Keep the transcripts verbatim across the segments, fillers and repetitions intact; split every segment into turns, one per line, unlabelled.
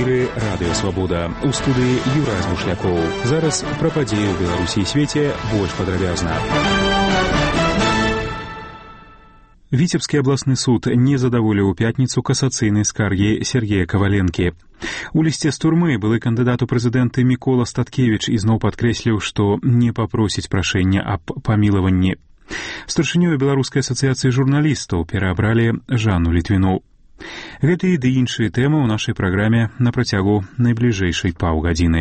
эфіры радыё Свабода. У студыі Юрай Змушлякоў. Зараз пра падзеі ў Беларусі і свеце больш падрабязна. Віцебскі абласны суд не задаволіў у пятніцу касацыйнай скаргі Сергея Каваленкі. У лісце з турмы былы кандыдат у прэзідэнты Мікола Статкевіч ізноў падкрэсліў, што не папросіць прашэння аб памілаванні. Старшынёю Беларускай асацыяцыі журналістаў пераабралі Жанну Літвіну. Гэтыя ды іншыя тэмы ў нашай праграме на працягу найбліжэйшай паўгадзіны.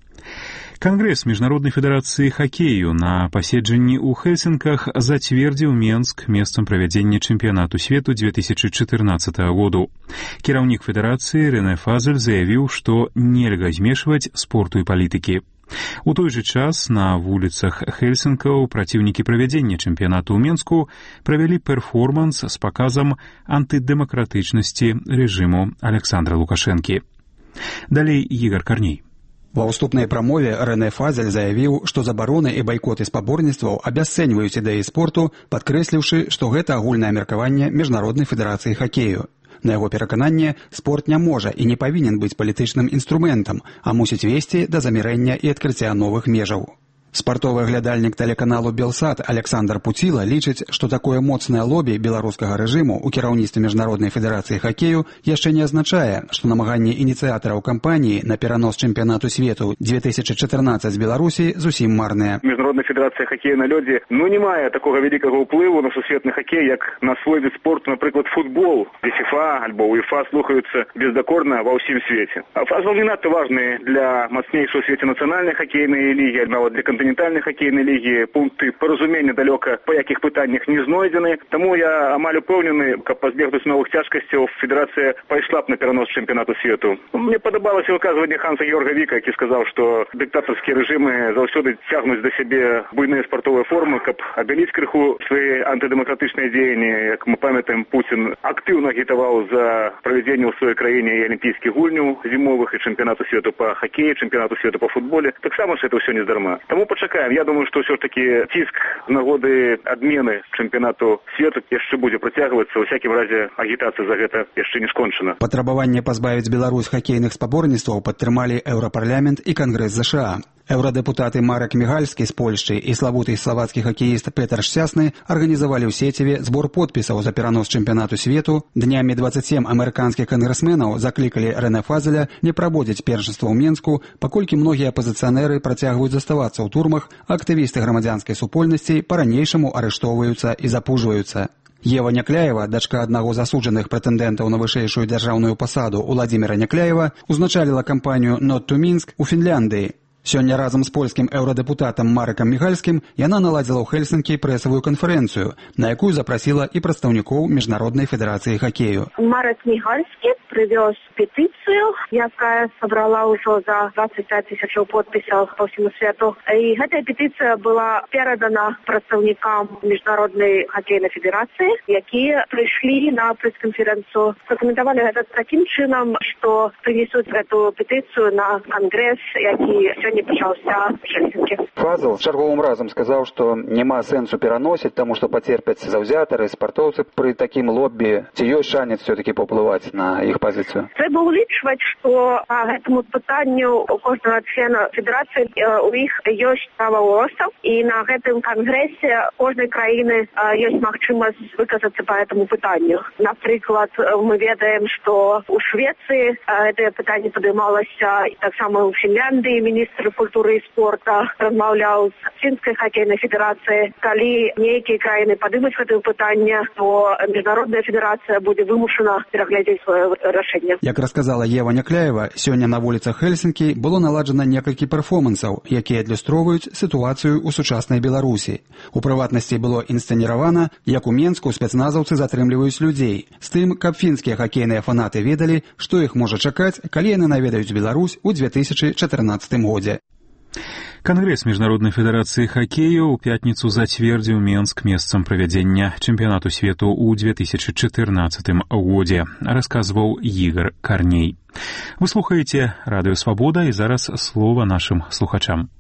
Кангрэс Міжнароднай федэрацыі хакею на паседжанні ў Хельсінках зацвердзіў Менск месцам правядзення чэмпіянату свету две тысячы чатырнаццатага году. Кіраўнік федэрацыі Рэне Фазель заявіў, што нельга змешваць спорту і палітыкі. У той жа час на вуліцах Хельсінкаў праціўнікі правядзення чэмпіянату ў Менску правялі перформанс з паказам антыдэмакратычнасці рэжыму Александра Лукашэнкі. Далей Ігор Карней.
Ва ўступнай прамове Рэне Фазель заявіў, што забароны і байкоты спаборніцтваў абясцэньваюць ідэі спорту, падкрэсліўшы, што гэта агульнае меркаванне Міжнароднай федэрацыі хакею. На яго перакананне, спорт не можа і не павінен быць палітычным інструментам, а мусіць весці да замірэння і адкрыцця новых межаў. Спартовы глядальнік тэлеканалу «Белсат» Александр Пуціла лічыць, што такое моцнае лобі беларускага рэжыму ў кіраўніцтве Міжнароднай федэрацыі хакею яшчэ не азначае, што намаганні ініцыятараў кампаніі на перанос чэмпіянату свету две тысячы чатырнаццаць з Беларусі зусім марныя.
Міжнародная федэрацыя хакею на лёдзе ну не мае такога вялікага ўплыву на сусветны хакей, як на свой від спорту, напрыклад, футбол, дзе ФІФА альбо УЕФА слухаюцца бездакорна ва ўсім свеце. А фазал не надта важны для мацнейшай у свеце нацыянальнай хакейнай лігі, нават для кантынентальнай хакейнай лігі. Пункты паразумення далёка па якіх пытаннях не знойдзены. Таму я амаль упэўнены, каб пазбегнуць новых цяжкасцяў, федэрацыя пайшла б на перанос чэмпіянату свету. Мне падабалася выказванне Ханса Георга Віка, які сказаў, што дыктатарскія рэжымы заўсёды цягнуць да сябе буйныя спартовыя формы, каб абяліць крыху свае антыдэмакратычныя дзеянні. Як мы памятаем, Пуцін актыўна агітаваў за правядзенне ў сваёй краіне і алімпійскіх гульняў зімовых, і чэмпіянату свету па хакеі, чэмпіянату свету па футболе. Таксама ж это ўсё не здарма. Таму пачакаем. Я думаю, што ўсё ж такі ціск з нагоды адмены чэмпіянату свету яшчэ будзе працягвацца. У всякім разе агітацыя за гэта яшчэ не скончана.
Патрабаванне пазбавіць Беларусь хакейных спаборніцтваў падтрымалі Еўрапарламент і Кангрэс ЗША. Еўрадэпутаты Марек Мігальскі з Польшчы і славуты славацкі хакеіст Петр Шчасны арганізавалі ў сеціве збор подпісаў за перанос чэмпіянату свету. Днямі дваццаць сем амерыканскіх кангрэсменаў заклікалі Рэне Фазеля не праводзіць першынства ў Менску, паколькі многія апазіцыянеры працягваюць заставацца ў турмах, а актывісты грамадзянскай супольнасці па-ранейшаму арыштоўваюцца і запужваюцца. Ева Някляева, дачка аднаго з асуджаных прэтэндэнтаў на вышэйшую дзяржаўную пасаду Уладзіміра Някляева, узначаліла кампанію «Not to Minsk» у Фінляндыі. Сёння разам з польскім еўрадэпутатам Марекам Мігальскім яна наладзіла ў Хельсінкі прэсавую канферэнцыю, на якую запрасіла і прадстаўнікоў Міжнароднай федэрацыі хакею.
Марек Мігальскі прывёз петыцыю, якая сабрала ўжо за дваццаць пяць тысячаў подпісаў па ўсяму свету. І гэтая петыцыя была перадана прадстаўнікам Міжнароднай хакейнай федэрацыі, якія прыйшлі на прэс-канферэнцыю. Пракаментавалі гэта такім чынам, што прынесуць гэту петыцыю на кангрэс, які сёння пачаўся в Хельсінкі.
Фазел чарговым разам сказаў, што няма сэнсу пераносіць, таму што пацерпяць заўзятары, спартоўцы пры такім лоббі. Ці ёсць шанец все-таки паўплываць на іх пазіцыю?
Трэба ўлічваць, што па гэтаму пытанню у кожнага члена федэрацыі у іх ёсць права голосу, і на гэтым кангрэсе кожнай краіны ёсць магчымасць выказацца па гэтаму пытанню. Напрыклад, мы ведаем, што у Швецыі гэтае пытанне падымалася, і таксама ў Фінляндыі міністр культуры і спорта размаўляў з фінскай хакейнай федэрацыяй. Калі нейкія краіны падымуць гэтае пытанне, то Міжнародная федэрацыя будзе вымушана пераглядзець сваё рашэнне.
Як расказала Ева Някляева, сёння на вуліцах Хельсінкі было наладжана некалькі перформансаў, якія адлюстроўваюць сітуацыю ў сучаснай Беларусі. У прыватнасці было інсцэніравана, як у Менску спецназаўцы затрымліваюць людзей, з тым, каб фінскія хакейныя фанаты ведалі, што іх можа чакаць, калі яны наведаюць Беларусь у две тысячы чатырнаццатым годзе.
Кангрэс Міжнароднай федэрацыі хакею ў пятніцу зацвердзіў Менск месцам правядзення чэмпіянату свету ў две тысячы чатырнаццатым годзе, расказваў Ігор Карней. Вы слухаеце радыё Свабода, і зараз слова нашим слухачам.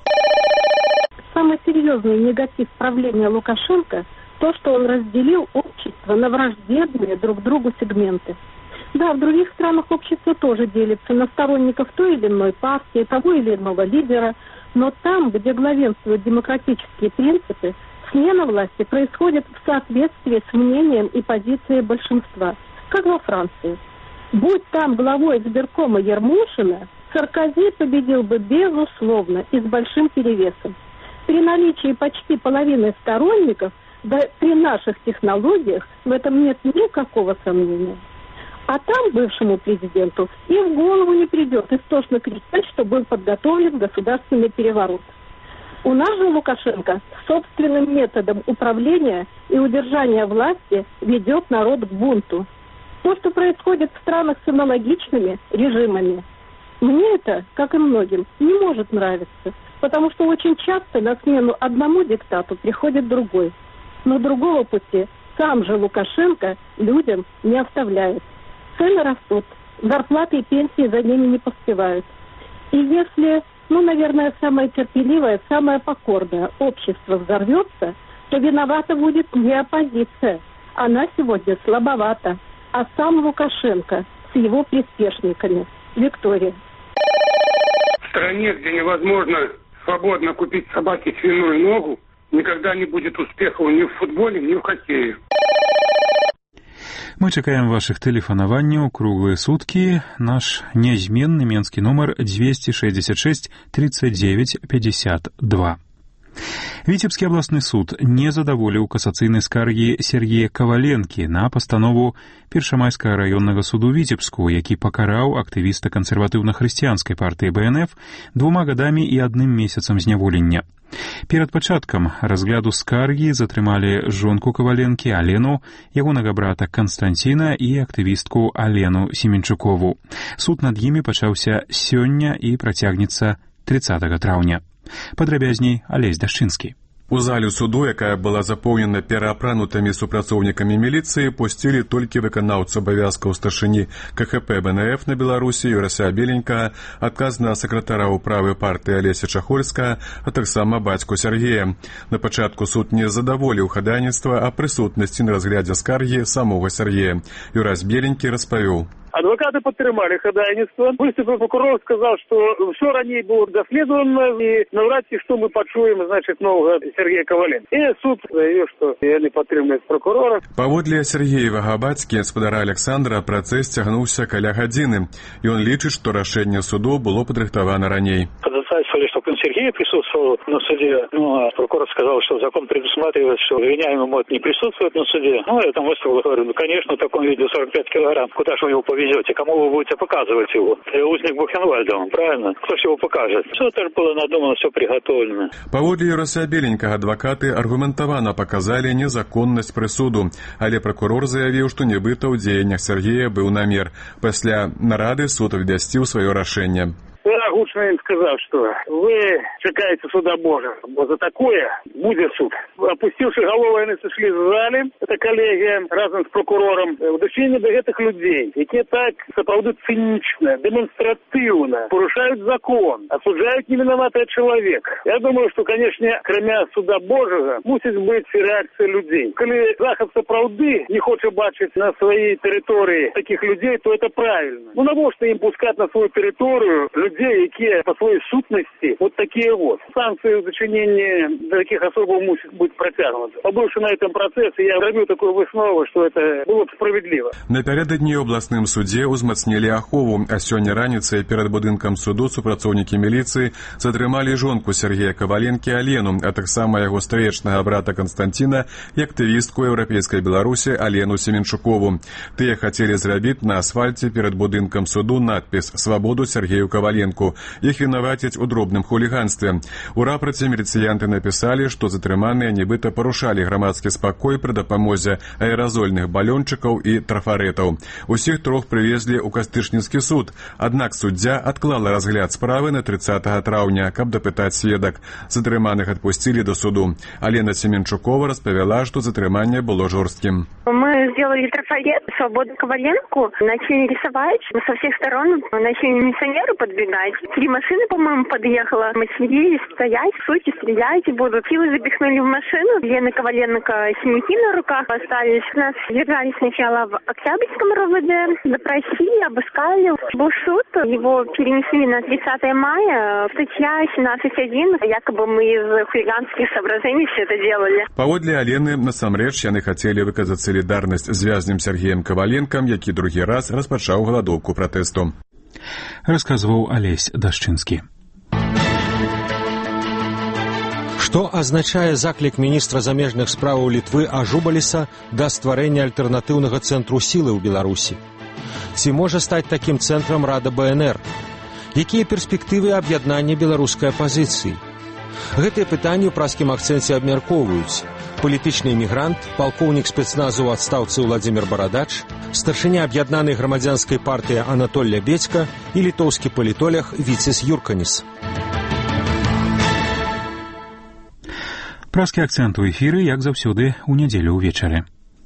Самый серьезный негатив правления Лукашенко – то, что он разделил общество на враждебные друг другу сегменты. Да, в других странах общество тоже делится на сторонников той или иной партии, того или иного лидера, но там, где главенствуют демократические принципы, смена власти происходит в соответствии с мнением и позицией большинства, как во Франции. Будь там главой избиркома Ермошина, Саркози победил бы безусловно и с большим перевесом. При наличии почти половины сторонников, да при наших технологиях, в этом нет никакого сомнения. А там бывшему президенту и в голову не придет истошно кричать, что был подготовлен государственный переворот. У нас же Лукашенко собственным методом управления и удержания власти ведет народ к бунту. То, что происходит в странах с аналогичными режимами, мне это, как и многим, не может нравиться, потому что очень часто на смену одному диктату приходит другой. Но другого пути сам же Лукашенко людям не оставляет. Цены растут, зарплаты и пенсии за ними не поспевают. И если, ну, наверное, самое терпеливое, самое покорное общество взорвется, то виновата будет не оппозиция. Она сегодня слабовата, а сам Лукашенко с его приспешниками. Виктория.
В стране, где невозможно свободно купить собаке свиную ногу, никогда не будет успехов ни в футболе, ни в хоккее.
Мы чакаем вашых тэлефанаванняў круглыя суткі. Наш нязменны менскі нумар двести шестьдесят шесть тридцать девять пятьдесят два. Віцебскі абласны суд не задаволіў касацыйнай скаргі Сергея Каваленкі на пастанову Першамайскага раённага суду Віцебску, які пакараў актывіста кансерватыўна-хрысціянскай партыі Бэ Эн Эф двума гадамі і адным месяцам зняволення. Перад пачаткам разгляду скаргі затрымалі жонку Каваленкі Алену, ягонага брата Канстанціна і актывістку Алену Семенчукову. Суд над імі пачаўся сёння і працягнецца тридцатага траўня. Падрабязней Алесь Дашчынскі.
У залю суду, якая была запоўнена пераапранутымі супрацоўнікамі міліцыі, пусцілі толькі выканаўцу абавязкаў старшыні Ка Ха Пэ Бэ Эн Эф на Беларусі Юрася Беленька, адказнага сакратара ўправы партыі Алеся Чахольска, а таксама бацьку Сергея. На пачатку суд не задаволіў хадайніцтва о прысутнасці на разглядзе скаргі самога Сергея. Юрась Беленькі распавёў.
Адвокаты подтримали ходайництво. Выступил прокурор, сказал, что все ранее было доследовано, и навряд ли, что мы почуем, значит, нового Сергея Коваленко. И суд заявил, что я не подтримуюсь прокурора.
Паводле Сергеевага бацькі, спадара Александра, працэс цягнуўся каля гадзіны, і он лічыць, што рашэнне суду было падрыхтавана раней.
Ходатайствовали, чтобы Сергей присутствовал на суде. Ну, а прокурор сказал, что закон предусматривает, что обвиняемый может не присутствовать на суде. Ну, я там выставил, говорю, ну, конечно, в таком виде сорок пять килограмм. Куда же вы его повезете? Кому вы будете показывать его? Узник Бухенвальда, правильно? Кто же его покажет? Все это было надумано, все приготовлено.
Паводле Юрася Беленькага адвакаты аргументавана показали незаконнасць прысуду, але прокурор заявіў, што нібыта ў дзеяннях Сергея быў намер. Пасля нарады суд абвясціў сваё рашэнне.
Я гучно им сказал, что вы чекаете суда Божьего, бо за такое будет суд. Опустивши голову, они сошли в зале, это коллегия, разом с прокурором, в дочине до этих людей, які так, сапраўды цинично, демонстративно порушают закон, осуждают невиноватого человека. Я думаю, что, конечно, кроме суда Божьего, мусит быть реакция людей. Коли заход сапраўды не хочет бачить на своей территории таких людей, то это правильно. Ну, навошта им пускать на свою территорию людей, які по своей сутности вот такие вот. Санкции в зачинении таких особо мусит быть протянуты. Побывши на этом процессе, я роблю такую выснову, что это было бы справедливо.
Напярэдадні ў абласным судзе ўзмацнілі ахову, а сёння раніцай перад будынкам суду супрацоўнікі міліцыі затрымалі жонку Сергея Каваленкі Алену, а таксама яго стрэчнага брата Канстанціна і актывістку еўрапейскай Беларусі Алену Семенчукову. Тыя хацелі зрабіць на асфальце перад будынкам суду надпіс «Свабоду Сергею Каваленку». Іх вінавацяць у дробным хуліганстве. У рапорце міліцыянты напісалі, што затрыманыя нібыта парушалі грамадскі спакой пры дапамозе аэразольных балёнчыкаў і трафарэтаў. Усіх трох прывезлі ў Кастычніцкі суд, аднак суддзя адклала разгляд справы на тридцатага траўня, каб дапытаць сведак. Затрыманых адпусцілі до суду. Алена Семенчукова распавяла, што затрыманне было жорсткім.
Мы сделали трафарет «Свободу Коваленку», начали рисовать со всех сторон, начали милиционеры подбегать. Три машины, по-моему, подъехало. Мы сидели, стоять, суйте, стреляйте будут. Силы запихнули в машину. Лена Коваленко синяки на руках остались. Нас держали сначала в Октябрьском РОВД, допросили, обыскали. Был суд, его перенесли на тридцатое мая. Статья семнадцать один, якобы мы из хулиганских соображений все это делали.
Паводле Алены, насамрэч, яны хацелі выказаць салідарнасць з вязнем Сергеем Коваленкам, які другі раз распачаў галадоўку пратэсту.
Расказваў Алесь Дашчынскі.
Што азначае заклік міністра замежных спраў Літвы Ажубаліса да стварэння альтэрнатыўнага цэнтру сілы ў Беларусі? Ці можа стаць такім цэнтрам Рада БНР? Якія перспектывы аб'яднання беларускай апазіцыі? Гэтыя пытанні ў праскім акцэнце абмяркоўваюць палітычны эмігрант, палкоўнік спецназу ў адстаўцы Владзімір Барадач, старшыня аб'яднанай грамадзянскай партыі Анатоль Лябедзька і літоўскі палітолог Віцес Юрканіс.
Праскі акцэнт у эфіры, як заўсёды, у нядзелю ўвечары.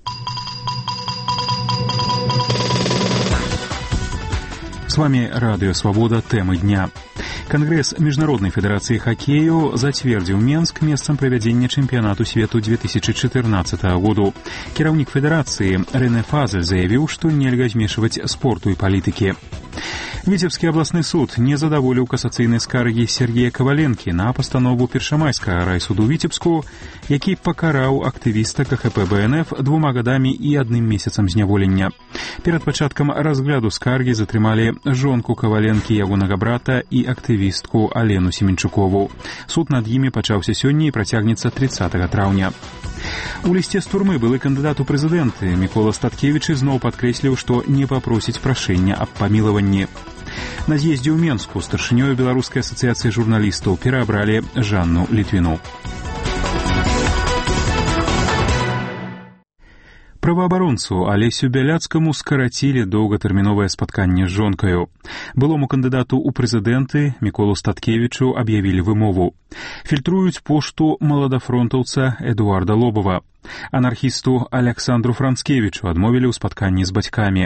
С вами Радио Свобода. Темы дня. Конгресс Международной Федерации Хоккею затвердил Менск местом проведения чемпионату свету две тысячи четырнадцатого года. Кіраўнік Федерации Рене Фазель заявил, что нельга змешивать спорту и политики. Витебский областный суд не задоволил кассацыйнай скаргі Сергея Коваленки на постанову Першамайскага райсуду Витебску, які пакараў актывіста КХП БНФ двума гадамі і адным месяцам зняволення. Перад пачаткам разгляду скаргі затрымалі жонку Коваленки, ягонага брата і актывістку Алену Семенчукову. Суд над імі пачаўся сёння і працягнецца тридцатого траўня. У лісце з турмы былы кандыдат у прэзідэнты Мікола Статкевіч зноў падкрэсліў, што не папросіць прашэння аб памілаванні. На з'ездзе ў Менску старшынёю Беларускай асацыяцыі журналістаў пераабралі Жанну Літвіну. Праваабаронцу Алесю Бяляцкаму скарацілі доўгатэрміновае спатканне з жонкаю. Былому кандыдату ў прэзідэнты Міколу Статкевічу аб'явілі вымову. Фільтруюць пошту маладафронтаўца Эдуарда Лобова. Анархісту Аляксандру Францкевічу адмовілі ў спатканні з бацькамі.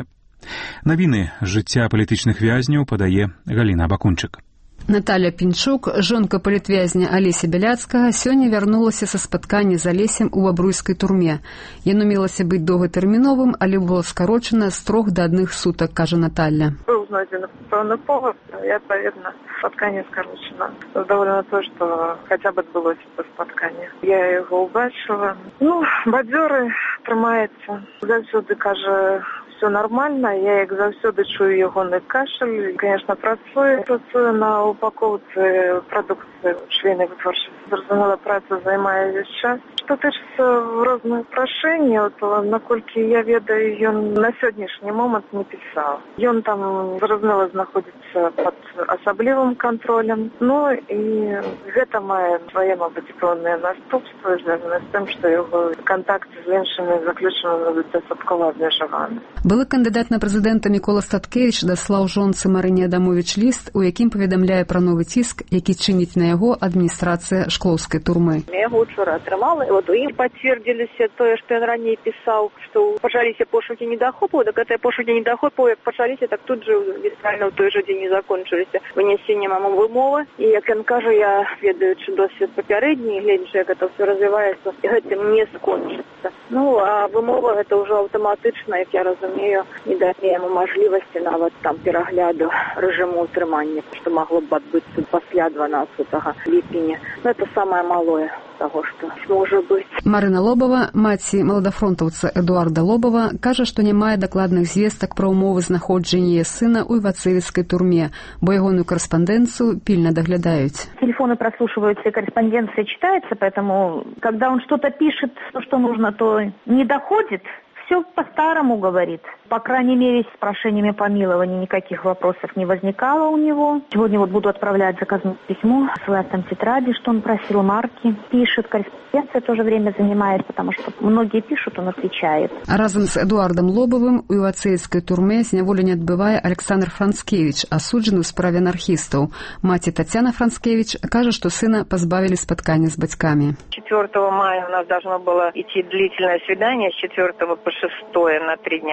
Навіны жыцця палітычных вязняў падае Галіна Бакунчык.
Наталья Пінчук, жонка палітвязня Алеся Бяляцкага, сёння вярнулася са спаткання з Алесем у бабруйскай турме. Яно мелася быць доўгатэрміновым, але было скарочана з трох да адных сутак, кажа Наталья.
Был знойден пэўны повод, и, отповедно, спатканне скарочено. Довольно то, что хотя бы отбылось это спатканне. Я его убачила. Ну, бадзёры трымаецца. Заўсёды, кажа, все нормально, я як заўсёды чую ягоны кашель. Конечно, працую. Працую на упаковцы прадукцыі швейнай вытворчасці. Зразумела, праца займае весь час. Што тычыцца розных прашэнняў, то, наколькі я ведаю, ён на сённяшні момант не пісаў. Ён там, зразумела, знаходзіцца пад асаблівым кантролем. Ну, і гэта мае свае, мабыць, пэўныя наступствы, звязаны з тым, што яго кантакт з іншымі заключанымі дастаткова абмежаваны.
Былы кандыдат на прэзідэнта Мікола Статкевіч даслаў жонцы Марыне Адамовіч ліст, у якім паведамляе пра новы ціск, які чыніць на яго адміністрацыя шклоўскай турмы.
Я яго учора атрымала, і вот у ім пацвердзіліся тое, што ён раней пісаў, што пачаліся пошукі недахопаў, так гэтыя пошукі недахопаў, як пачаліся, так тут же буквально ў той жа дзень і закончыліся вынесеннем яму вымовы. І як ён кажа, я ведаючы досвед папярэдні, гледзячы, як гэта ўсё развіваецца, гэтым не скончыцца. Ну, а вымова гэта ўжо аўтаматычна, як я разумею, не дае яму мажлівасці нават там перагляду рэжыму ўтрымання, што магло б адбыцца пасля дванаццатага ліпеня. Ну, это самае малое таго, што можа быць.
Марына Лобова, маці маладафронтаўца Эдуарда Лобова, кажа, што не мае дакладных звестак пра ўмовы знаходжання яе сына ў івацэвіцкай турме, бо ягоную карэспандэнцыю пільна даглядаюць.
Телефоны прослушиваются и корреспонденция читается, поэтому, когда он что-то пишет, то, что нужно, то не доходит. Все по-старому говорит. По крайней мере, с прошениями помилования никаких вопросов не возникало у него. Сегодня вот буду отправлять заказное письмо, ссылать там тетради, что он просил, марки. Пишет, корреспонденция тоже время занимает, потому что многие пишут, он отвечает.
А разом с Эдуардом Лобовым у івацэйскай турме зняволення адбывае Александр Францкевич, асуджаны ў справе анархістаў. Маці Татьяна Францкевич кажа, што сына пазбавілі спаткання з бацькамі.
четвёртого мая у нас должно было идти длительное свидание с четвёртого по шестое на три дня, там на день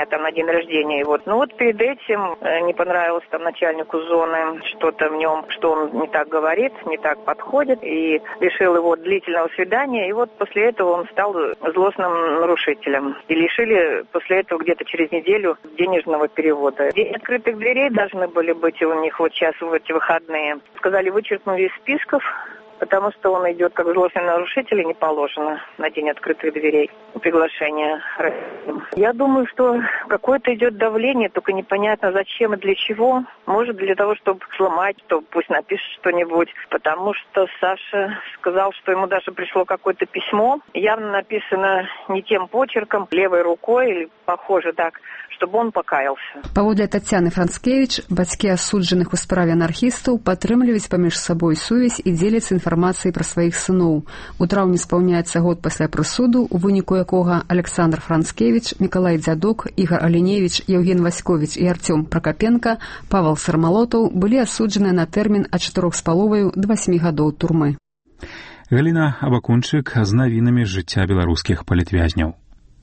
день рождения. И вот, ну вот перед этим не понравилось там начальнику зоны что-то в нем, что он не так говорит, не так подходит, и лишил его длительного свидания. И вот после этого он стал злостным нарушителем. И лишили после этого где-то через неделю денежного перевода. День открытых дверей должны были быть у них вот сейчас в эти выходные. Сказали, вычеркнули из списков, потому что он идет как злостный нарушитель, и не положено на день открытых дверей приглашение. Я думаю, что какое-то идет давление, только непонятно зачем и для чего. Может, для того, чтобы сломать, то пусть напишет что-нибудь. Потому что Саша сказал, что ему даже пришло какое-то письмо, явно написано не тем почерком, левой рукой, или похоже так, чтобы он покаялся.
Паводле Тацяны Францкевич, бацькі асуджаных у справе анархістаў падтрымліваюць паміж сабой сувязь і дзеляцца інфармацыяй пра сваіх сыноў. У траўні спаўняецца год пасля прысуду, у выніку якога Александр Францкевич, Мікалай Дзядок, Ігар Аліневіч, Евген Васьковіч і Артём Пракапенка, Павел Сармалотаў былі асуджаныя на тэрмін ад чатырох з паловаю да васьмі гадоў турмы.
Галіна Абакунчык з навінамі з жыцця беларускіх палітвязняў.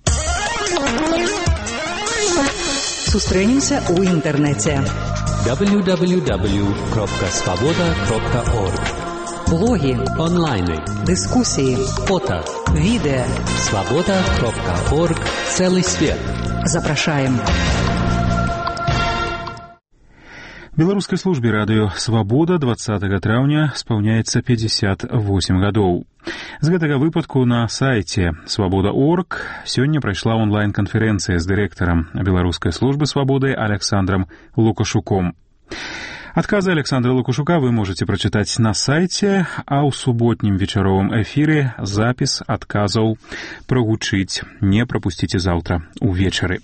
Сустрэнемся ў інтэрнэце.
дабл ю дабл ю дабл ю кропка свабода кропка орг.
Блогі,
онлайны,
дыскусіі,
фото,
відэа.
свабода кропка орг. Цэлы свет.
Запрашаем.
Беларускай службе радыё «Свабода» дваццатага траўня спаўняецца пятьдесят восемь гадоў. З гэтага выпадку на сайце свабода кропка орг сёння прайшла онлайн-канферэнцыя з дырэктарам Беларускай службы свабоды Александром Лукашуком. Адказы Александра Лукашука вы можете прачытаць на сайце, а ў суботнім вечаровым эфіры запіс адказаў прагучыць. Не прапусціце заўтра увечары.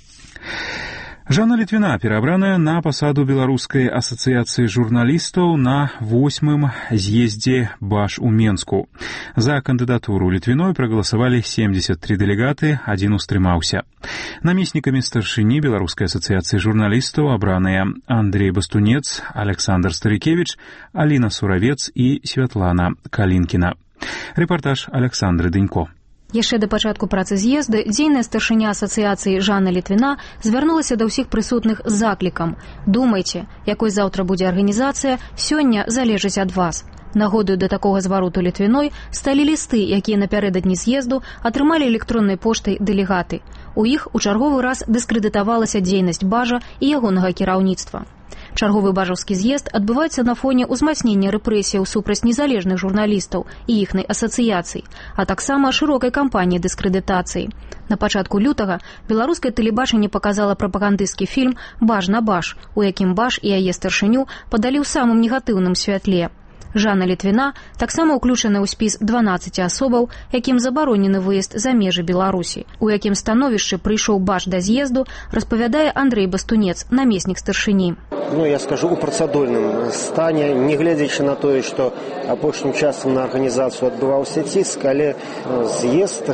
Жанна Літвіна перабраная на пасаду Беларускай асацыяцыі журналістаў на восьмым з'ездзе БАЖ у Менску. За кандыдатуру Літвіной прагаласавалі семьдесят три дэлегаты, адзін устрымаўся. Намеснікамі старшыні Беларускай асацыяцыі журналістаў абраныя Андрей Бастунец, Александр Старыкевич, Аліна Суравец і Святлана Калінкіна. Рэпартаж Александры Дынько.
Яшчэ да пачатку працы з'езда дзейная старшыня асацыяцыі Жанна Літвіна звярнулася да ўсіх прысутных з заклікам: думайце, якой заўтра будзе арганізацыя, сёння залежыць ад вас. Нагодаю да такога звароту Літвіной сталі лісты, якія напярэдадні з'езду атрымалі электроннай поштай дэлегаты. У іх у чарговы раз дыскрэдытавалася дзейнасць БАЖа і ягонага кіраўніцтва. Чарговы бажаўскі з'езд адбываецца на фоне ўзмацнення рэпрэсіяў супраць незалежных журналістаў і іхнай асацыяцый, а таксама шырокай кампаніі дыскрэдытацыі. На пачатку лютага беларускае тэлебачанне паказала прапагандысцкі фільм «Баж на баж», у якім БАЖ і яе старшыню падалі ў самым негатыўным святле. Жанна Літвіна таксама ўключана ў спіс дванаццаці асобаў, якім забаронены выезд за межы Беларусі. У якім становішчы прыйшоў БАЖ да з'езду, распавядае Андрей Бастунец, намеснік старшыні.
Ну, я скажу, у працадольным стане, не глядзячы на тое, што апошнім часам на арганізацыю адбываўся ціск, але з'езд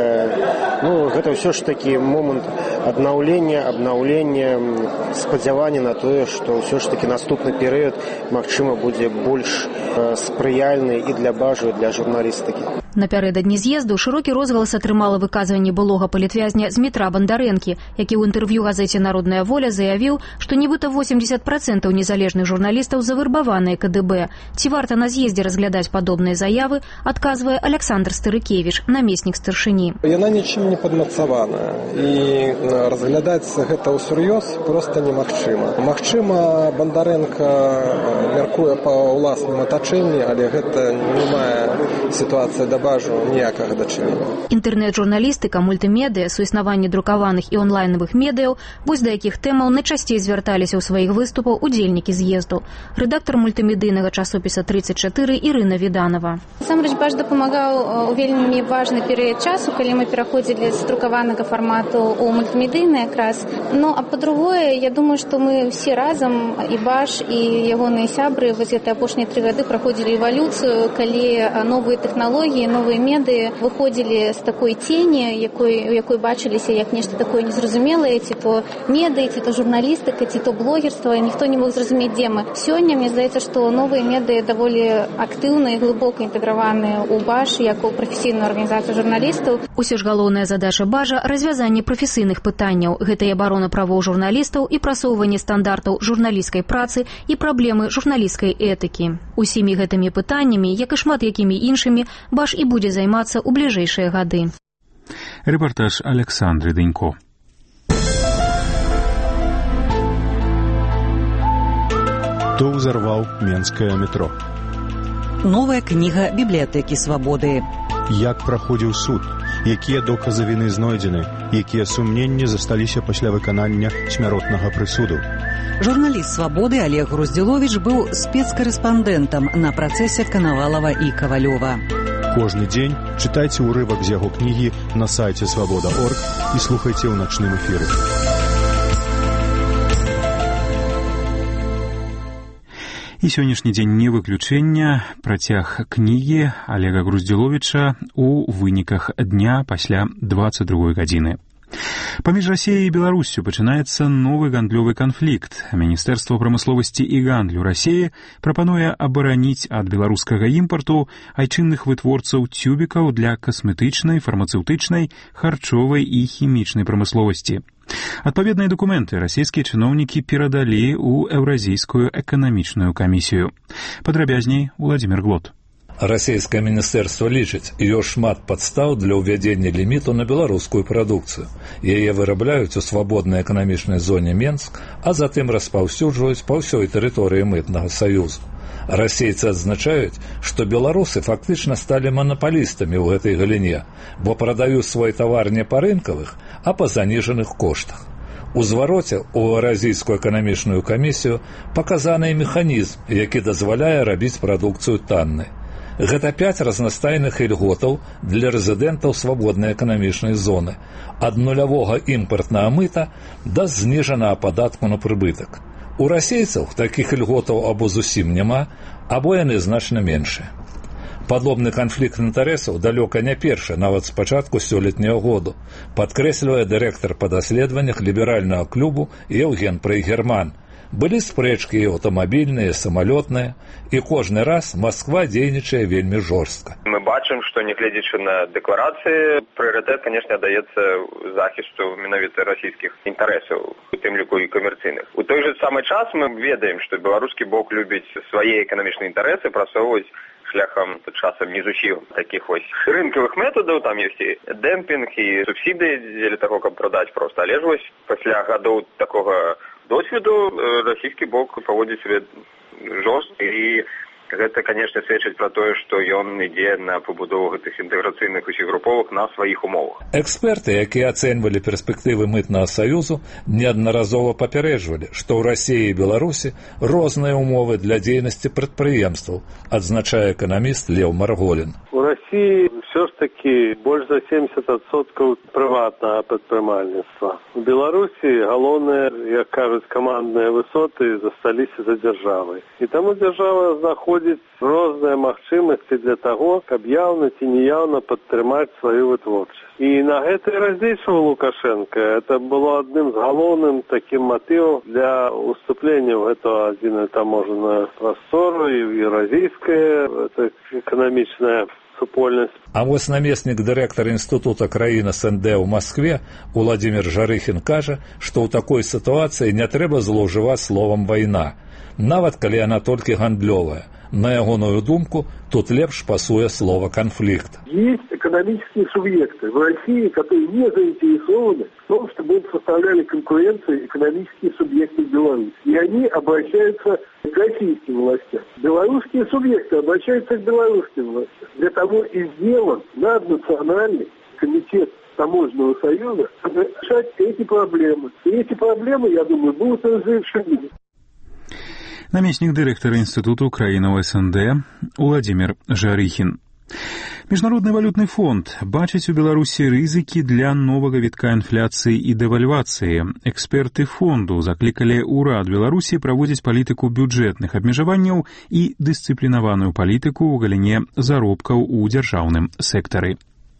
гэта, ну, гэта ўсё ж такі момант аднаўлення, абнаўлення, спадзявання на тое, што ўсё ж такі наступны перыяд, магчыма, будзе больш спрыяльны і для бажу, і для журналістыкі.
Напярэдадні з'езду шырокі розгалас атрымала выказванне былога палітвязня Змітра Бандарэнкі, які ў інтэрв'ю газеце «Народная воля» заявіў, што нібыта восемьдесят процентов незалежных журналістаў завырбаваныя КДБ. Ці варта на з'ездзе разглядаць падобныя заявы, адказвае Александр Старыкевич, намеснік старшыні.
Яна нічым не падмацавана, і разглядаць гэта ўсур'ёз проста немагчыма. Магчыма, Бандарэнка мяркуе па ўласным атачэнні, але гэта не мае сітуацыя да бажу ніякага дачынення.
Інтэрнэт-журналістыка, мультымедыя, суіснаванне друкаваных і онлайнавых медыяў, вось да якіх тэмаў найчасцей звярталіся ў сваіх выступаў удзельнікі з'езду. Рэдактар мультымедыйнага часопіса тридцать четыре Ірына Віданова.
Насамрэч баж дапамагаў у вельмі важны перыяд часу, калі мы пераходзілі з друкаванага фармату ў мультымедыйны якраз. Ну, а па-другое, я думаю, што мы ўсе разам, і баж, і ягоныя сябры, вось гэтыя апошнія тры гады праходзілі эвалюцыю, калі новыя тэхналогіі, новые меды выходили с такой тени, якой, у якой бачиліся як нешта такое незразумелае, ці то меды, ці то журналістыка, ці то блогерства, і ніхто не мог зразумець, дзе мы. Сёння, мне здаецца, што новыя меды даволі актыўна і глыбока інтэграваныя ў БАЖ, як у прафесійную арганізацыю журналістаў.
Усё ж галоўная задача БАЖа – развязанне прафесійных пытанняў. Гэта і абарона правоў журналістаў, і прасоўванне стандартаў журналісцкай працы, і праблемы журналісцкай этыкі. Усімі гэтымі пытаннямі, як і шмат якімі іншымі, БАЖ і будзе займацца ў бліжэйшыя гады.
Репортаж Александры Дынько.
Хто ўзарваў менскае метро?
Новая кніга бібліятэкі свабоды.
Як праходзіў суд? Якія доказы віны знойдзены? Якія сумненні засталіся пасля выканання смяротнага прысуду?
Журналіст свабоды Олег Груздзіловіч быў спецкарэспандэнтам на працэсе Канавалава і Кавалёва.
Кожны дзень чытайце ўрывак з яго кнігі на сайце свабода точка орг і слухайце ў начным эфіры.
І сённяшні дзень не выключэнне, працяг кнігі Олега Груздзіловіча у выніках дня пасля двадцать другой гадзіны. Паміж Расіяй і Беларусю пачынаецца новы гандлёвы канфлікт. Міністэрства прамысловасці і гандлю Расіі прапануе абараніць ад беларускага імпарту айчынных вытворцаў цюбікаў для касметычнай, фармацэўтычнай, харчовай і хімічнай прамысловасці. Адпаведныя дакументы расійскія чыноўнікі перадалі ў Еўразійскую эканамічную камісію. Падрабязней Владимир Глот.
Расійскае міністэрства лічыць, ёсць шмат падстаў для ўвядзення ліміту на беларускую прадукцыю. Яе вырабляюць у свабоднай эканамічнай зоне Менск, а затым распаўсюджваюць па ўсёй тэрыторыі мытнага саюзу. Расейцы адзначаюць, што беларусы фактычна сталі манапалістамі ў гэтай галіне, бо прадаюць свой тавар не па рынкавых, а па заніжаных коштах. У звароце ў Еўразійскую эканамічную камісію паказаны механізм, які дазваляе рабіць прадукцыю таннай. Гэта пяць разнастайных ільготаў для рэзідэнтаў свабоднай эканамічнай зоны, ад нулявога імпартнага мыта да зніжанага падатку на прыбытак. У расейцаў такіх ільготаў або зусім няма, або яны значна меншыя. Падобны канфлікт інтарэсаў далёка не першы, нават з пачатку сёлетняга году, падкрэслівае дырэктар па даследаваннях ліберальнага клубу Еўген Прайгерман. Былі спрэчкі і аўтамабільныя, і самалётныя, і кожны раз Масква дзейнічае вельмі жорстка.
Мы бачым, што нягледзячы на дэкларацыі, прыярытэт, канешне, даецца захісту менавіта расійскіх інтарэсаў, у тым ліку і камерцыйных. У той жа самы час мы ведаем, што беларускі бок любіць свае эканамічныя інтарэсы прасоўваць шляхам часам не зусім такіх вось рынкавых метадаў, там ёсць і дэмпінг, і субсідыі дзеля таго, каб прадаць проста. Але ж вось пасля гадоў такога досведу расійскі бок паводзіць сябе жорстка, і гэта, канешне, сведчыць пра тое, што ён ідзе на пабудову гэтых інтэграцыйных усіх груповак на сваіх умовах.
Эксперты, якія ацэньвалі перспектывы мытнага саюзу, неаднаразова папярэджвалі, што ў Расіі і Беларусі розныя умовы для дзейнасці прадпрыемстваў, адзначае эканаміст Леў Марголін.
У Расіі ўсё ж такі больш за семьдесят адсоткаў прыватнага прадпрымальніцтва. У Беларусі галоўныя, як кажуць, камандныя высоты засталіся за дзяржавай. І таму дзяржава знаходзіць розныя магчымасці для таго, каб яўна ці неяўна падтрымаць сваю вытворчасць. І на гэта і раздзейнічаў Лукашенко. Это было адным з галоўным такім матывам для уступлення ў гэту адзіную таможенную прастору і еўразійская эканамічная супольнасць.
А вось намеснік дырэктара інстытута краін СНД ў Маскве Уладзімір Жарыхін кажа, што ў такой сітуацыі не трэба злоўжываць словам «вайна», нават калі яна толькі гандлёвая. На ягоную думку, тут лепш пасуе слово «конфликт».
Есть экономические субъекты в России, которые не заинтересованы в том, чтобы им составляли конкуренцию экономические субъекты в Беларуси. И они обращаются к российским властям. Белорусские субъекты обращаются к белорусским властям. Для того и сделан наднациональный комитет таможенного союза, чтобы решать эти проблемы. И эти проблемы, я думаю, будут разрешены.
Намеснік дырэктара Інстытуту краінаў СНД Уладзімір Жарыхін. Міжнародны валютны фонд бачыць у Беларусі рызыкі для новага вітка інфляцыі і дэвальвацыі. Эксперты фонду заклікалі ўрад Беларусі праводзіць палітыку бюджэтных абмежаванняў і дысцыплінаваную палітыку ў галіне заробкаў у дзяржаўным сектары.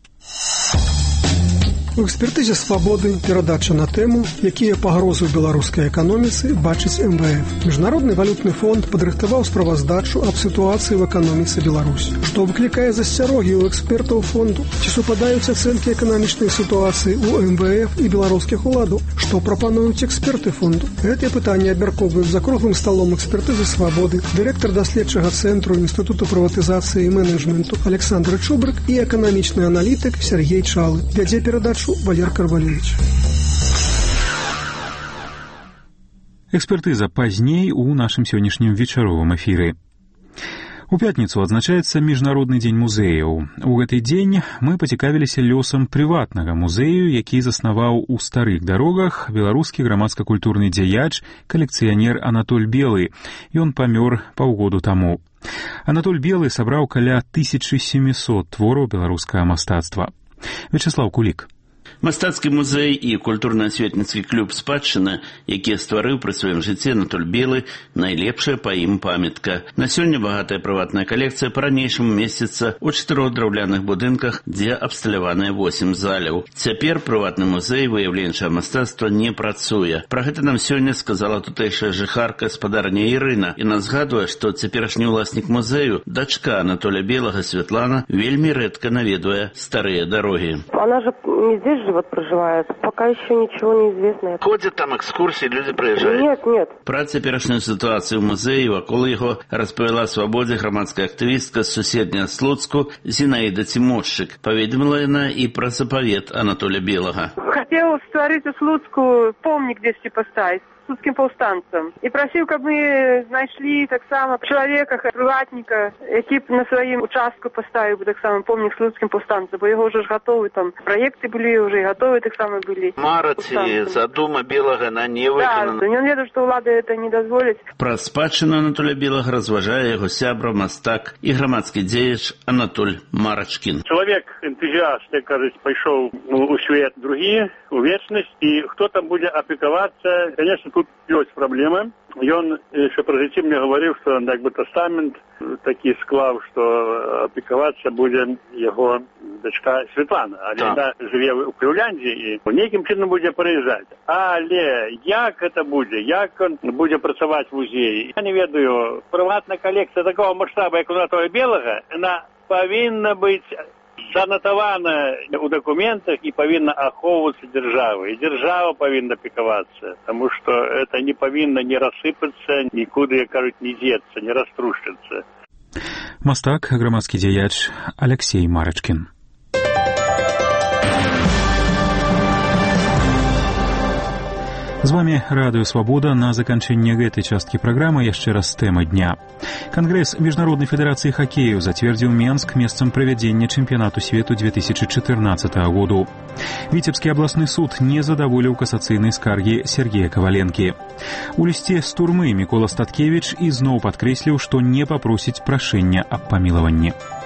У экспертызе «Свабоды» перадача на тэму, якія пагрозы ў беларускай эканоміцы бачыць эм вэ эф. Міжнародны валютны фонд падрыхтаваў справаздачу аб сітуацыі ў эканоміцы Беларусі. Што выклікае засцярогі ў экспертаў фонду? Ці супадаюць ацэнкі эканамічнай сітуацыі ў эм вэ эф і беларускіх уладаў? Што прапануюць эксперты фонду? Гэтыя пытанні абмяркоўваюць за круглым сталом экспертызы «Свабоды» дырэктар даследчага цэнтру Інстытуту прыватызацыі і менеджменту Александр Чубрык і эканамічны аналітык Сергей Чалы. Вядзе перадачу Валер Карвалевич.
Экспертыза пазней у нашым сённяшнім вечаровым эфіры. У пятніцу адзначаецца Міжнародны дзень музеяў. У гэты дзень мы пацікавіліся лёсам прыватнага музею, які заснаваў у старых дарогах беларускі грамадска-культурны дзеяч, калекцыянер Анатоль Белы. Ён памёр паўгоду таму. Анатоль Белы сабраў каля тысячы сямісот твораў беларускага мастацтва. Вячеслав Кулік.
Мастацкі музей і культурна-асветніцкі клуб «Спадчына», які стварыў пры сваім жыцці Анатоль Белы, найлепшая па ім памятка. На сёння багатая прыватная калекцыя па-ранейшаму месціцца ў чатырох драўляных будынках, дзе абсталяваныя восем заляў. Цяпер прыватны музей выяўленчага мастацтва не працуе. Пра гэта нам сёння сказала тутэйшая жыхарка спадарня Ірына. І нас згадвае, што цяперашні ўласнік музею, дачка Анатоля Белага Святлана, вельмі рэдка наведвае старыя дарогі.
Она же не здесь живет, проживает. Пока еще ничего не известно.
Ходят там экскурсии, люди приезжают?
Нет, нет.
Пра цяперашнюю ситуацию в музее вакол яго распавяла «Свабодзе» грамадская актывістка з суседняга Слуцку Зинаида Тимошчык. Паведаміла яна і пра запавет Анатоля Белага.
Хотел стварыць у Слуцку помнік дзесьці паставіць слуцкім паўстанцам. І прасіў, каб мы знайшлі таксама чалавека, прыватніка, які б на сваім участку паставіў бы таксама помнік слуцкім паўстанцам, бо яго ўжо ж гатовы, там праекты былі, ўжо і гатовы таксама былі.
Мара ці задума Белага на не выканана.
Да, ён ведаў, што ўлады гэта не дазволяць.
Пра спадчыну Анатоля Белага разважае яго сябра, мастак і грамадскі дзеяч Анатоль Марачкін.
Чалавек энтузіаст, як кажуць, пайшоў у свет другі, у вечнасць, і хто там будзе апекавацца, конечно, тут ёсць праблемы. Ён яшчэ пры жыцці мне гаварыў, што як бы тастамент такі склаў, што апекавацца будзе яго дачка Светлана. Але яна жыве ў Крыўляндзе і нейкім чынам будзе прыязджаць. Але як гэта будзе? Як ён будзе працаваць в музеі? Я не ведаю. Прыватная калекцыя такого маштаба, як у Анатоля Белага, яна павінна быць занатавана ў дакументах і павінна ахоўвацца дзяржавай. І дзяржава павінна пекавацца, таму што это не павінна не рассыпацца, нікуды, як кажуць, не дзецца, не раструшчыцца.
Мастак, грамадскі дзеяч Алексей Марачкін. З вами Радыё Свабода. На заканчэнне гэтай часткі праграмы яшчэ раз тэма дня. Кангрэс Міжнароднай федэрацыі хакею зацвердзіў Менск месцам правядзення чэмпіянату свету две тысячи четырнадцатого году. Віцебскі абласны суд не задаволіў касацыйнай скаргі Сергея Каваленкі. У лісце з турмы Мікола Статкевіч ізноў падкрэсліў, што не папросіць прашэння аб памілаванні.